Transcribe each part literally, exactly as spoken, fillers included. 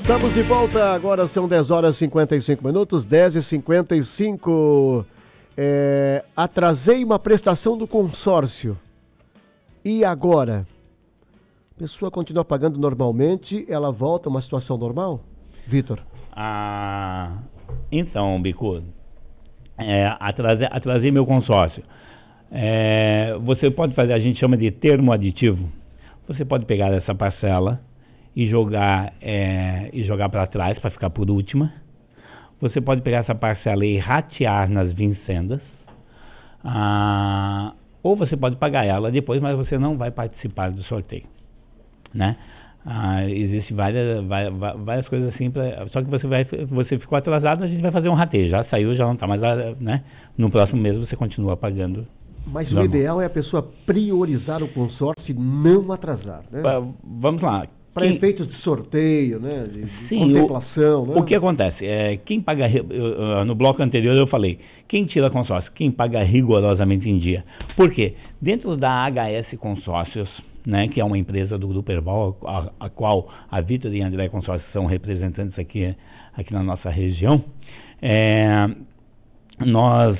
Estamos de volta, agora são dez horas e cinquenta e cinco minutos, dez e cinquenta e cinco. É, atrasei uma prestação do consórcio. E agora? A pessoa continua pagando normalmente, ela volta a uma situação normal? Vitor? Ah, então, Bicudo, é, atrasei, atrasei meu consórcio. É, você pode fazer, a gente chama de termo aditivo. Você pode pegar essa parcela e jogar, é, e jogar para trás para ficar por última. Você pode pegar essa parcela e ratear nas vincendas. Ah, ou você pode pagar ela depois, mas você não vai participar do sorteio, né? Ah, existe várias, várias, várias coisas assim, pra, só que você, vai, você ficou atrasado, a gente vai fazer um rateio. Já saiu, já não está mais, né? No próximo mês você continua pagando. Mas normal. O ideal é a pessoa priorizar o consórcio e não atrasar, né? Pra, vamos lá. Para efeitos de sorteio, né? De, de Sim, contemplação, o, né? O que acontece? É, quem paga, eu, no bloco anterior eu falei, quem tira consórcio? Quem paga rigorosamente em dia. Por quê? Dentro da H S Consórcios, né, que é uma empresa do Grupo Herval, a, a qual a Vitor e a André Consórcios são representantes aqui, aqui na nossa região, é, nós...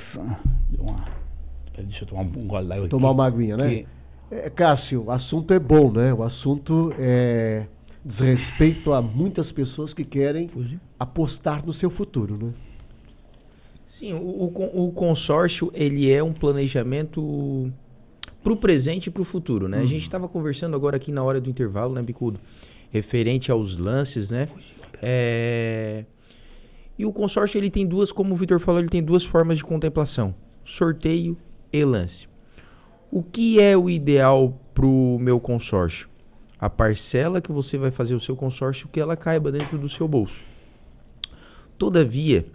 Deixa eu tomar um gole lá. Tomar uma aguinha, né? Que, É, Cássio, o assunto é bom, né? O assunto é diz respeito a muitas pessoas que querem Fugir. apostar no seu futuro, né? Sim, o, o, o consórcio, ele é um planejamento para o presente e para o futuro, né? Uhum. A gente estava conversando agora aqui na hora do intervalo, né, Bicudo? Referente aos lances, né? É... E o consórcio, ele tem duas, como o Vitor falou, ele tem duas formas de contemplação. Sorteio e lance. O que é o ideal para o meu consórcio? A parcela que você vai fazer o seu consórcio, que ela caiba dentro do seu bolso. Todavia,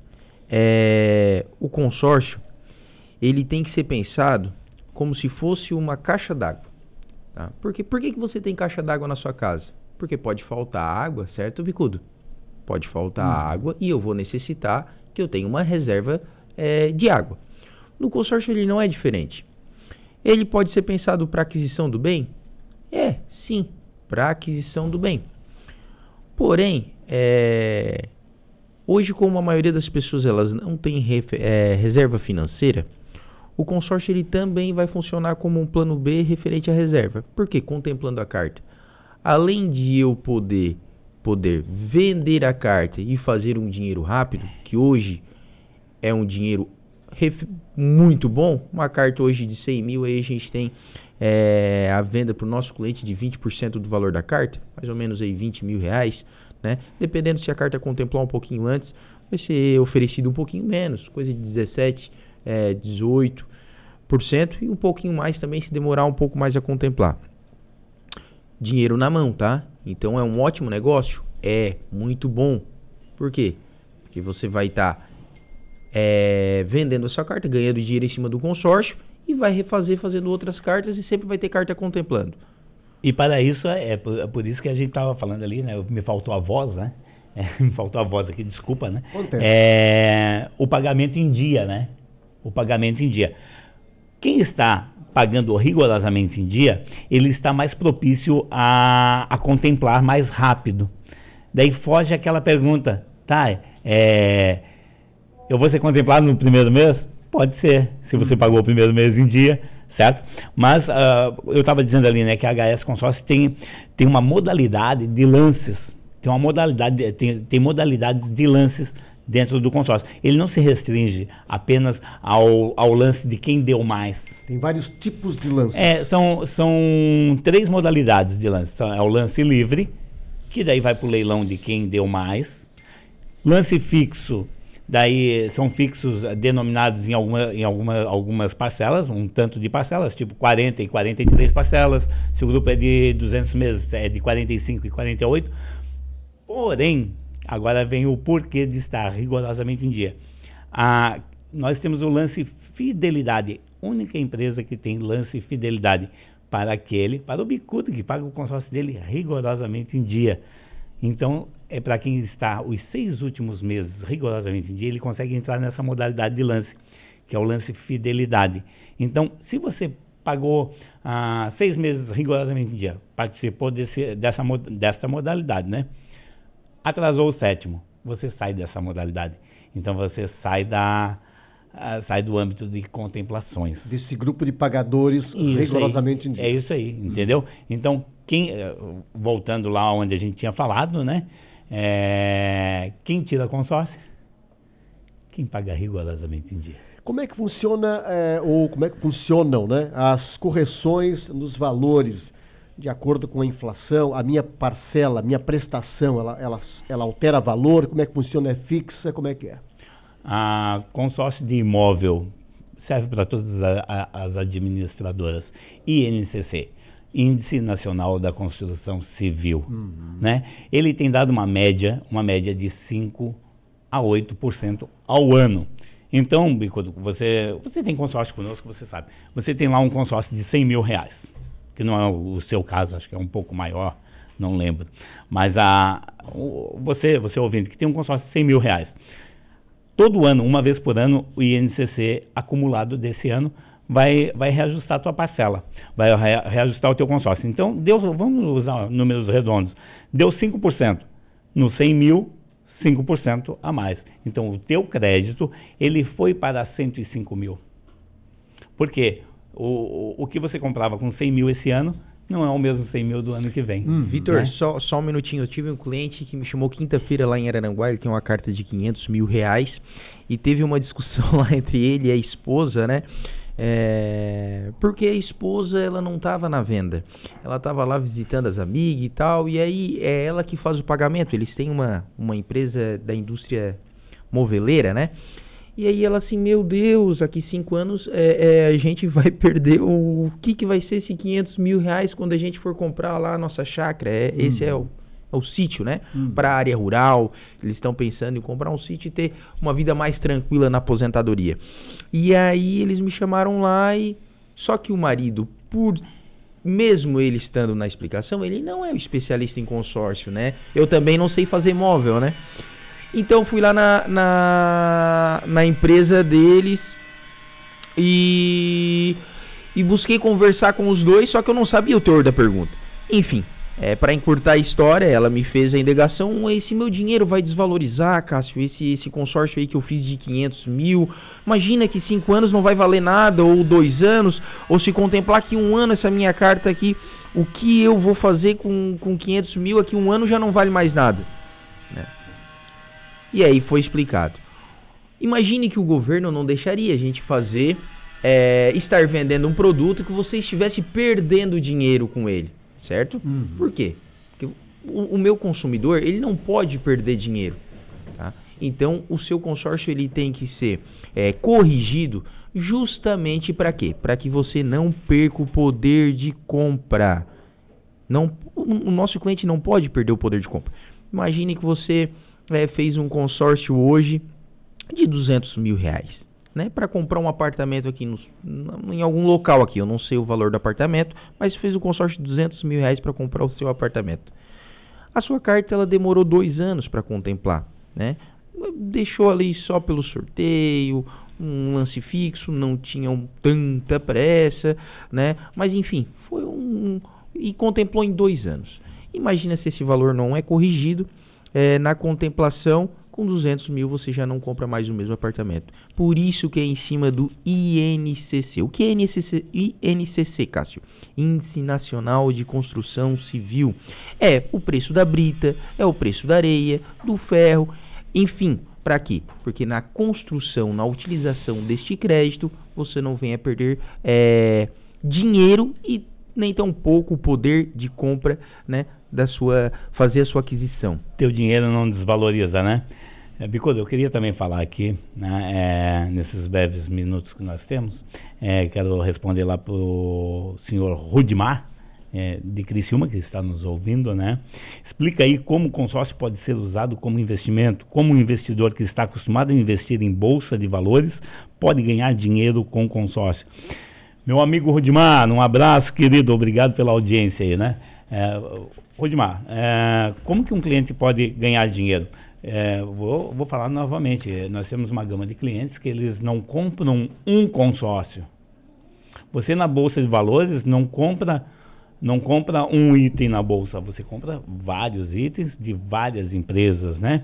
é, o consórcio, ele tem que ser pensado como se fosse uma caixa d'água. Tá? Porque, por que, que você tem caixa d'água na sua casa? Porque pode faltar água, certo, Bicudo? Pode faltar hum. água e eu vou necessitar que eu tenha uma reserva é, de água. No consórcio ele não é diferente. Ele pode ser pensado para aquisição do bem? É, sim, para aquisição do bem. Porém, é, hoje, como a maioria das pessoas elas não tem ref, é, reserva financeira, o consórcio ele também vai funcionar como um plano B referente à reserva. Por quê? Contemplando a carta. Além de eu poder, poder vender a carta e fazer um dinheiro rápido, que hoje é um dinheiro muito bom, uma carta hoje de cem mil, aí a gente tem é, a venda para o nosso cliente de vinte por cento do valor da carta, mais ou menos aí vinte mil reais, né? Dependendo se a carta contemplar um pouquinho antes, vai ser oferecido um pouquinho menos, coisa de dezessete, é, dezoito por cento e um pouquinho mais também se demorar um pouco mais a contemplar. Dinheiro na mão, tá? Então é um ótimo negócio? É, muito bom. Por quê? Porque você vai estar tá É, vendendo a sua carta, ganhando dinheiro em cima do consórcio e vai refazer fazendo outras cartas e sempre vai ter carta contemplando. E para isso, é por, é por isso que a gente estava falando ali, né? Me faltou a voz, né? É, me faltou a voz aqui, desculpa, né? É, o pagamento em dia, né? O pagamento em dia. Quem está pagando rigorosamente em dia, ele está mais propício a, a contemplar mais rápido. Daí foge aquela pergunta, tá? É... Eu vou ser contemplado no primeiro mês? Pode ser, se você pagou o primeiro mês em dia, certo? Mas uh, eu estava dizendo ali, né, que a H S Consórcio tem, tem uma modalidade de lances, tem uma modalidade, tem, tem modalidades de lances dentro do consórcio. Ele não se restringe apenas ao, ao lance de quem deu mais. Tem vários tipos de lances. É, são, são três modalidades de lance. É o lance livre, que daí vai para o leilão de quem deu mais. Lance fixo, daí são fixos denominados em, alguma, em alguma, algumas parcelas, um tanto de parcelas, tipo quarenta e quarenta e três parcelas. Se o grupo é de duzentos meses, é de quarenta e cinco e quarenta e oito. Porém, agora vem o porquê de estar rigorosamente em dia. Ah, nós temos o lance fidelidade, única empresa que tem lance fidelidade para aquele, para o bicudo que paga o consórcio dele rigorosamente em dia. Então, é para quem está os seis últimos meses rigorosamente em dia, ele consegue entrar nessa modalidade de lance, que é o lance fidelidade. Então, se você pagou ah, seis meses rigorosamente em dia, participou desse, dessa, dessa modalidade, né? Atrasou o sétimo, você sai dessa modalidade. Então você sai da uh, sai do âmbito de contemplações. Desse grupo de pagadores isso rigorosamente aí, em dia. É isso aí, entendeu? Então, quem, voltando lá onde a gente tinha falado, né? É, quem tira consórcio? Quem paga rigorosamente em dia. Como é que funciona, é, ou como é que funcionam, né, as correções nos valores de acordo com a inflação? A minha parcela, a minha prestação, ela, ela, ela altera valor? Como é que funciona? É fixa? Como é que é? A consórcio de imóvel serve para todas a, a, as administradoras. I N C C, Índice Nacional da Construção Civil, uhum. né? Ele tem dado uma média, uma média de cinco a oito por cento ao ano. Então, Bicudo, você, você tem consórcio conosco, você sabe. Você tem lá um consórcio de cem mil reais, que não é o seu caso, acho que é um pouco maior, não lembro. Mas a, você, você ouvindo, que tem um consórcio de cem mil reais. Todo ano, uma vez por ano, o I N C C acumulado desse ano vai, vai reajustar a tua parcela, vai reajustar o teu consórcio. Então, deu, vamos usar números redondos, deu cinco por cento no cem mil, cinco por cento a mais. Então, o teu crédito, ele foi para cento e cinco mil. Por quê? O, o que você comprava com cem mil esse ano, não é o mesmo cem mil do ano que vem. Hum, Vitor, né? só, só um minutinho. Eu tive um cliente que me chamou quinta-feira lá em Araranguá, ele tem uma carta de quinhentos mil reais, e teve uma discussão lá entre ele e a esposa, né? É, porque a esposa, ela não estava na venda, ela estava lá visitando as amigas e tal, e aí é ela que faz o pagamento. Eles têm uma, uma empresa da indústria moveleira, né? E aí ela assim, meu Deus, aqui cinco anos é, é, a gente vai perder o, o que que vai ser esses quinhentos mil reais quando a gente for comprar lá a nossa chácara. É, hum. Esse é o, é o sítio, né? Hum. Para a área rural, eles estão pensando em comprar um sítio e ter uma vida mais tranquila na aposentadoria. E aí eles me chamaram lá e... Só que o marido, por... mesmo ele estando na explicação, ele não é um especialista em consórcio, né? Eu também não sei fazer móvel, né? Então fui lá na, na, na empresa deles e, e busquei conversar com os dois, só que eu não sabia o teor da pergunta. Enfim, é, para encurtar a história, ela me fez a indagação: esse meu dinheiro vai desvalorizar, Cássio, esse, esse consórcio aí que eu fiz de quinhentos mil, imagina que cinco anos não vai valer nada, ou dois anos, ou se contemplar que um ano essa minha carta aqui, o que eu vou fazer com, com quinhentos mil aqui um ano já não vale mais nada, né? E aí foi explicado. Imagine que o governo não deixaria a gente fazer, é, estar vendendo um produto que você estivesse perdendo dinheiro com ele, certo? Uhum. Por quê? Porque o, o meu consumidor, ele não pode perder dinheiro, tá? Então, o seu consórcio, ele tem que ser é, corrigido justamente para quê? Para que você não perca o poder de compra. Não, o, o nosso cliente não pode perder o poder de compra. Imagine que você... É, fez um consórcio hoje de duzentos mil reais, né, para comprar um apartamento aqui no, em algum local aqui, eu não sei o valor do apartamento, mas fez um consórcio de duzentos mil reais para comprar o seu apartamento. A sua carta, ela demorou dois anos para contemplar, né, deixou ali só pelo sorteio, um lance fixo, não tinham tanta pressa, né, mas enfim, foi um, e contemplou em dois anos. Imagina se esse valor não é corrigido. É, na contemplação, com duzentos mil você já não compra mais o mesmo apartamento. Por isso que é em cima do I N C C. O que é I N C C, I N C C, Cássio? Índice Nacional de Construção Civil. É o preço da brita, é o preço da areia, do ferro, enfim. Para quê? Porque na construção, na utilização deste crédito, você não venha perder é, dinheiro e nem tão pouco o poder de compra, né, da sua, fazer a sua aquisição. Teu dinheiro não desvaloriza, né? É, Bicudo, eu queria também falar aqui, né, é, nesses breves minutos que nós temos, é, quero responder lá para o senhor Rudimar, é, de Criciúma, que está nos ouvindo, né? Explica aí como o consórcio pode ser usado como investimento, como um investidor que está acostumado a investir em bolsa de valores pode ganhar dinheiro com consórcio. Meu amigo Rudimar, um abraço, querido, obrigado pela audiência aí, né? É, Rudimar, é, como que um cliente pode ganhar dinheiro? É, vou, vou falar novamente, nós temos uma gama de clientes que eles não compram um consórcio. Você na Bolsa de Valores não compra não compra um item na bolsa, você compra vários itens de várias empresas, né?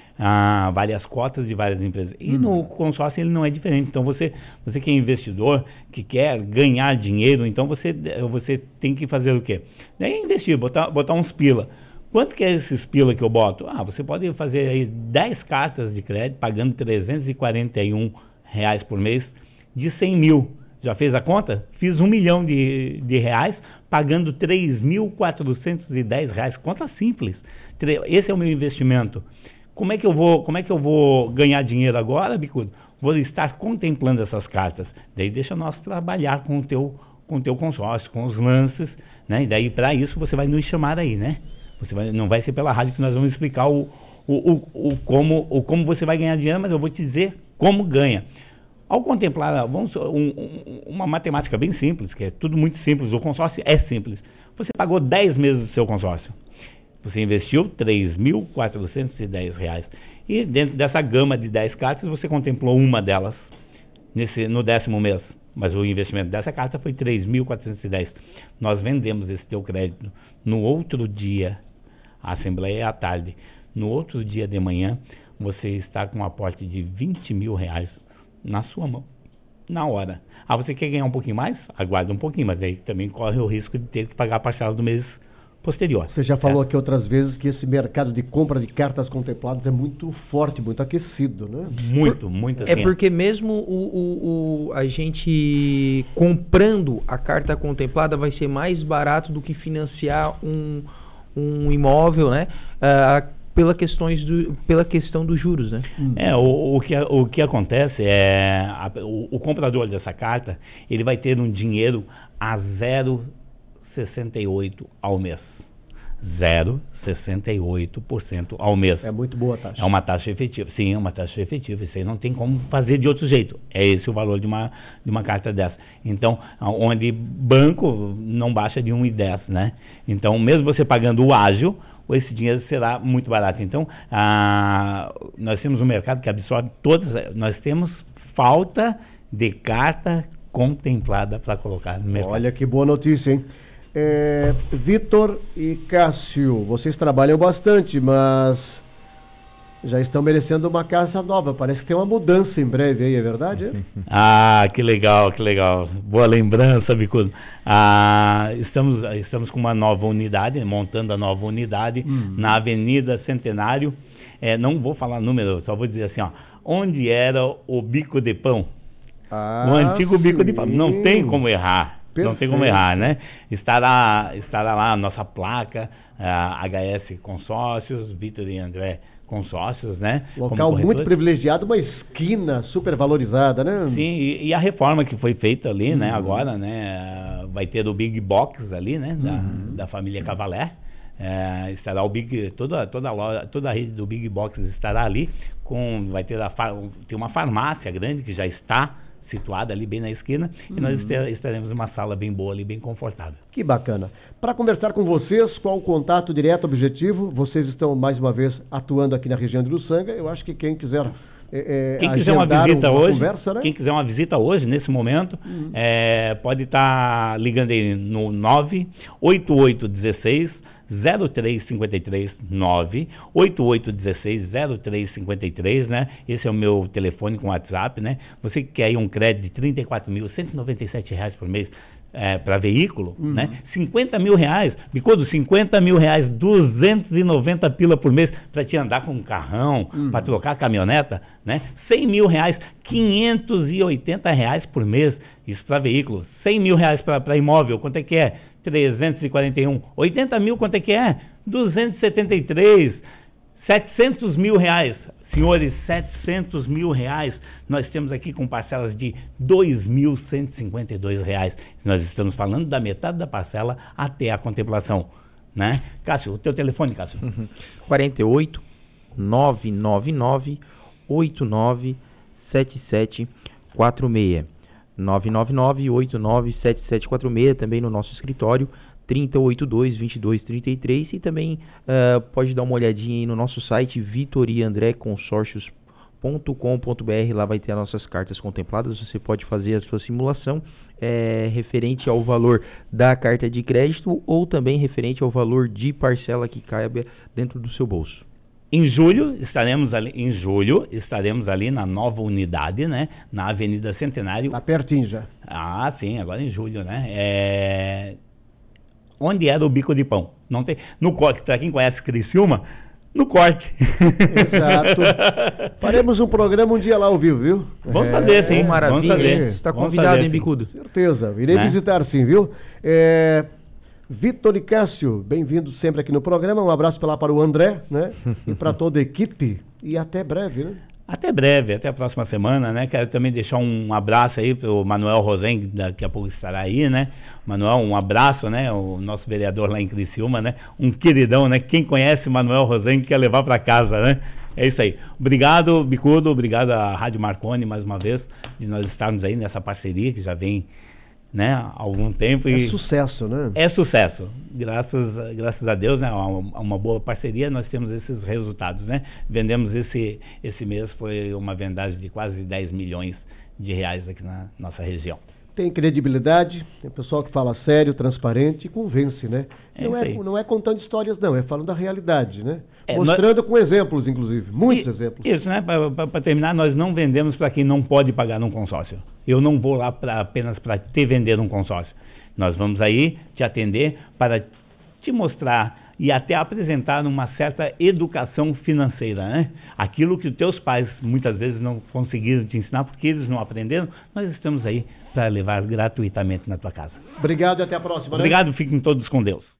Ah, várias cotas de várias empresas. E hum. no consórcio ele não é diferente. Então você, você que é investidor, que quer ganhar dinheiro, então você, você tem que fazer o quê? Daí investir, botar, botar uns pila. Quanto que é esses pila que eu boto? Ah, você pode fazer aí dez cartas de crédito, pagando trezentos e quarenta e um reais por mês, de cem mil. Já fez a conta? Fiz um milhão de, de reais, pagando três mil quatrocentos e dez reais. Conta simples. Esse é o meu investimento. Como é que eu vou, como é que eu vou ganhar dinheiro agora, Bicudo? Vou estar contemplando essas cartas. Daí deixa nós trabalhar com o teu, com o teu consórcio, com os lances, né? E daí para isso você vai nos chamar aí, né? Você vai, não vai ser pela rádio que nós vamos explicar o, o, o, o, como, o como você vai ganhar dinheiro, mas eu vou te dizer como ganha. Ao contemplar, vamos, um, um, uma matemática bem simples, que é tudo muito simples, o consórcio é simples. Você pagou dez meses do seu consórcio. Você investiu três mil quatrocentos e dez reais. E dentro dessa gama de dez cartas, você contemplou uma delas nesse, no décimo mês. Mas o investimento dessa carta foi três mil quatrocentos e dez. Nós vendemos esse teu crédito no outro dia. A assembleia é à tarde. No outro dia de manhã, você está com um aporte de vinte mil reais na sua mão, na hora. Ah, você quer ganhar um pouquinho mais? Aguarda um pouquinho, mas aí também corre o risco de ter que pagar a parcela do mês posterior. Você já falou aqui outras vezes que esse mercado de compra de cartas contempladas é muito forte, muito aquecido, né? Muito, Por, muito assim. É porque mesmo o, o, o, a gente comprando a carta contemplada vai ser mais barato do que financiar um, um imóvel, né? Uh, pela, questões do, pela questão dos juros, né? É, o, o, que, o que acontece é a, o, o comprador dessa carta, ele vai ter um dinheiro a zero vírgula sessenta e oito ao mês. zero vírgula sessenta e oito por cento ao mês. É muito boa a taxa. É uma taxa efetiva. Sim, é uma taxa efetiva. Isso aí não tem como fazer de outro jeito. É esse o valor de uma, de uma carta dessa. Então, onde banco não baixa de um vírgula dez, né? Então, mesmo você pagando o ágil, esse dinheiro será muito barato. Então, ah, nós temos um mercado que absorve todas. Nós temos falta de carta contemplada para colocar no mercado. Olha que boa notícia, hein? É, Vitor e Cássio, vocês trabalham bastante, mas já estão merecendo uma casa nova. Parece que tem uma mudança em breve aí, é verdade? É? Ah, que legal, que legal. Boa lembrança, Bicudo. Ah, estamos, estamos com uma nova unidade, montando a nova unidade hum. na Avenida Centenário. É, não vou falar número, só vou dizer assim, ó, onde era o Bico de Pão. Ah, o antigo sim. Bico de Pão. Não tem como errar. Perfeito. Não tem como errar, né? Estará, estará lá a nossa placa, a H S Consórcios, Vitor e André Consórcios, né? Local muito privilegiado, uma esquina super valorizada, né? Sim, e, e a reforma que foi feita ali, uhum. né? Agora, né? Vai ter o Big Box ali, né? Da, uhum. da família Cavalé. É, estará o Big, toda, toda, a loja, toda a rede do Big Box estará ali. Com, vai ter, a, ter uma farmácia grande que já está situada ali bem na esquina, uhum. e nós estaremos uma sala bem boa ali, bem confortável. Que bacana. Para conversar com vocês, qual o contato direto objetivo? Vocês estão mais uma vez atuando aqui na região de Uruçanga. Eu acho que quem quiser é, quem quiser uma visita uma hoje, conversa, né? quem quiser uma visita hoje, nesse momento, uhum. é, pode estar tá ligando aí no nove oito oito um seis zero três cinco três, nove oito oito um seis zero três cinco três, né? Esse é o meu telefone com WhatsApp, né? Você que quer aí um crédito de trinta e quatro mil cento e noventa e sete reais por mês é, para veículo, uhum. né? cinquenta mil reais, Bicudo, cinquenta mil reais, duzentos e noventa pila por mês para te andar com um carrão, uhum. para trocar a caminhoneta, né? cem mil reais, quinhentos e oitenta reais por mês, isso para veículo. cem mil reais para imóvel, quanto é que é? trezentos e quarenta e um. oitenta mil, quanto é que é? duzentos e setenta e três. setecentos mil reais. Senhores, setecentos mil reais. Nós temos aqui com parcelas de dois mil cento e cinquenta e dois reais. Nós estamos falando da metade da parcela até a contemplação, né? Cássio, o teu telefone, Cássio? Uhum. quarenta e oito, nove nove nove, oito nove sete sete quatro seis. nove nove nove, oito nove sete sete quatro seis, também no nosso escritório, trinta e oito dois, vinte e dois trinta e três, e também uh, pode dar uma olhadinha aí no nosso site vitor e andré consórcios ponto com ponto b r, lá vai ter as nossas cartas contempladas, você pode fazer a sua simulação é, referente ao valor da carta de crédito ou também referente ao valor de parcela que caiba dentro do seu bolso. Em julho estaremos ali, em julho estaremos ali na nova unidade, né, na Avenida Centenário. Tá pertinho já. Ah, sim, agora em julho, né? É... Onde era o Bico de Pão? Não tem. No corte, para quem conhece Criciúma, no corte. Exato. Faremos um programa um dia lá ao vivo, viu? Vamos é, fazer, sim. Maravilha. Vamos fazer. Está convidado, fazer, hein, Bicudo? Certeza. Irei né? visitar, sim, viu? É... Vitor e Cássio, bem-vindos sempre aqui no programa. Um abraço para lá para o André, né? E para toda a equipe. E até breve, né? Até breve, até a próxima semana, né? Quero também deixar um abraço aí para o Manuel Rosen, que daqui a pouco estará aí, né? Manuel, um abraço, né? O nosso vereador lá em Criciúma, né? Um queridão, né? Quem conhece o Manuel Rosen quer levar para casa, né? É isso aí. Obrigado, Bicudo, obrigado à Rádio Marconi mais uma vez, de nós estarmos aí nessa parceria que já vem, né, há algum tempo. É e sucesso, né? É sucesso. Graças, graças a Deus, né, uma, uma boa parceria, nós temos esses resultados, né? Vendemos esse, esse mês, foi uma vendagem de quase dez milhões de reais aqui na nossa região. Tem credibilidade, é pessoal que fala sério, transparente e convence, né? É não, é, não é contando histórias, não, é falando da realidade, né? É, mostrando nós... com exemplos, inclusive, muitos e, exemplos. Isso, né? Para terminar, nós não vendemos para quem não pode pagar num consórcio. Eu não vou lá pra, apenas para te vender num consórcio. Nós vamos aí te atender para te mostrar e até apresentar uma certa educação financeira, né? Aquilo que os teus pais muitas vezes não conseguiram te ensinar porque eles não aprenderam, nós estamos aí para levar gratuitamente na tua casa. Obrigado e até a próxima. Obrigado, né? Fiquem todos com Deus.